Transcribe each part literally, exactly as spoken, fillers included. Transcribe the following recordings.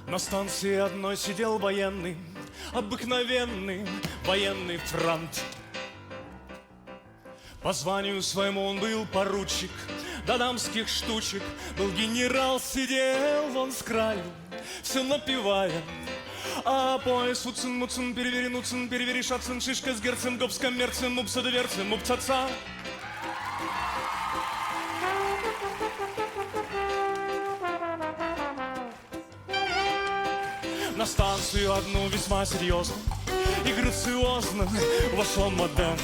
На станции одной сидел военный, обыкновенный военный франт. По званию своему он был поручик, до дамских штучек был генерал, сидел он с краю, все напевая. А пояс уцин, муцин, перевери, нуцин, перевери, шацин, шишка с герцем, гоп с коммерцем, мупса доверцем, мупцаца. На станцию одну весьма серьезно и грациозно вошла мадам.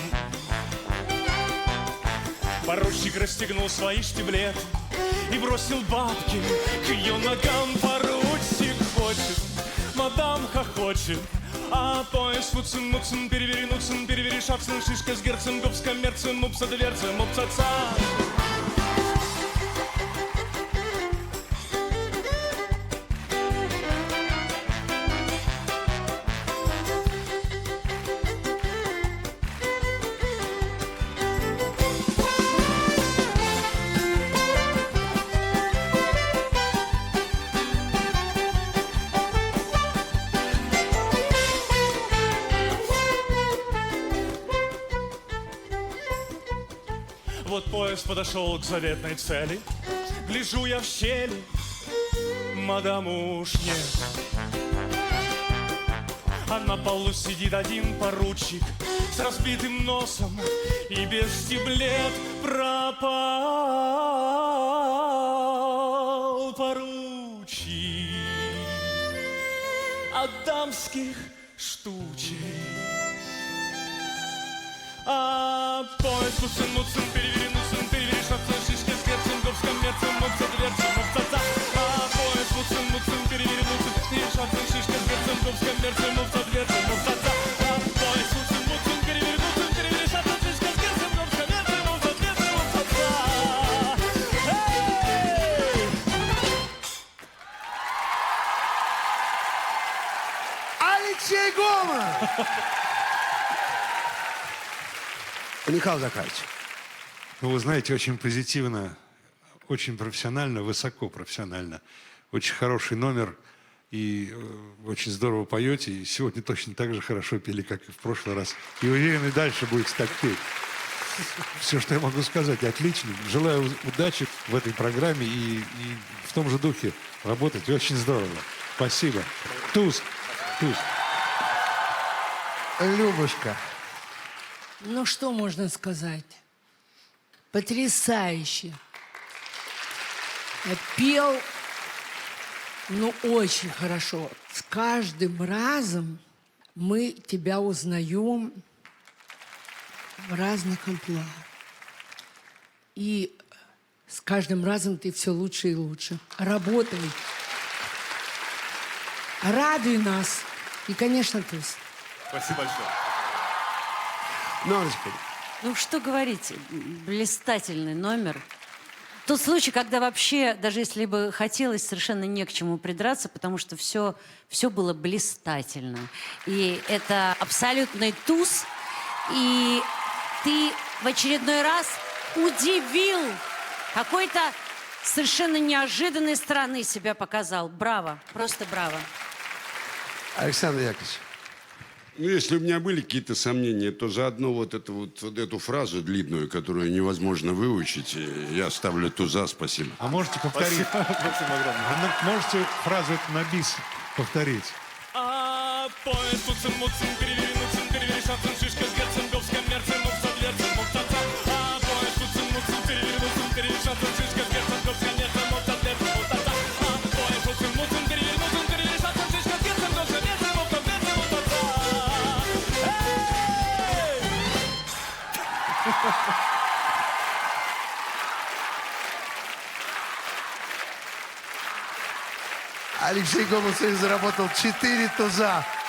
Поручик расстегнул свои штиблеты и бросил бабки к ее ногам. Поручик хочет, мадам хохочет, а пояс муцин, муцин, перевери, нуцин, перевери, шапцин, шишка с герцем, гоп с коммерцем, мупса доверцем, мупцаца. Вот поезд подошел к заветной цели, гляжу я в щели, мадам уж нет. А на полу сидит один поручик с разбитым носом и без стеблет. Пропал поручик от дамских штучек. А поезд муцин, муцин, перевери, нуцин, перевери, шапцин, шишка с герцем, гоп с коммерцем, мупса доверцем, мупцаца. А поезд муцин, муцин, перевери, нуцин, перевери, шапцин, шишка с герцем, гоп с коммерцем, мупса доверцем, мупцаца. А поезд муцин, муцин, перевери, нуцин, перевери, шапцин, шишка с герцем, гоп с коммерцем, мупса доверцем, мупцаца. Алексей Гоман! Михаил Захарович. Ну, вы знаете, очень позитивно, очень профессионально, высоко профессионально. Очень хороший номер, и э, очень здорово поете. И сегодня точно так же хорошо пели, как и в прошлый раз. И уверен, и дальше будете так петь. Все, что я могу сказать, отлично. Желаю удачи в этой программе и, и в том же духе работать. Очень здорово. Спасибо. Туз. Туз. Любушка. Ну, что можно сказать? Потрясающе. Пел, ну, очень хорошо. С каждым разом мы тебя узнаем в разных амплуа. И с каждым разом ты все лучше и лучше. Работай. Радуй нас. И, конечно, ты. Спасибо большое. Ноночка. Ну, что говорить, блистательный номер. Тот случай, когда вообще, даже если бы хотелось, совершенно не к чему придраться, потому что все, все было блистательно. И это абсолютный туз. И ты в очередной раз удивил, какой-то совершенно неожиданной стороны себя показал. Браво, просто браво. Александр Яковлевич. Ну, если у меня были какие-то сомнения, то заодно вот эту, вот, вот эту фразу длинную, которую невозможно выучить, я ставлю туза, спасибо. А можете повторить? Спасибо огромное. Вы можете фразу эту на бис повторить? А поезд муцин, муцин, перевери, нуцин, перевери, шапцин, шишка с герцем, гоп с коммерцем, мупса доверцем, мупцаца. А поезд муцин, муцин, перевери, нуцин, перевери, шапцин, шишка с герцем, гоп с коммерцем, мупса доверцем, мупцаца. А поезд муцин, муцин, перевери, нуцин, перевери, шапцин, шишка с герцем, гоп с коммерцем, мупса доверцем, мупцаца. Алексей Гоман сегодня заработал четыре туза.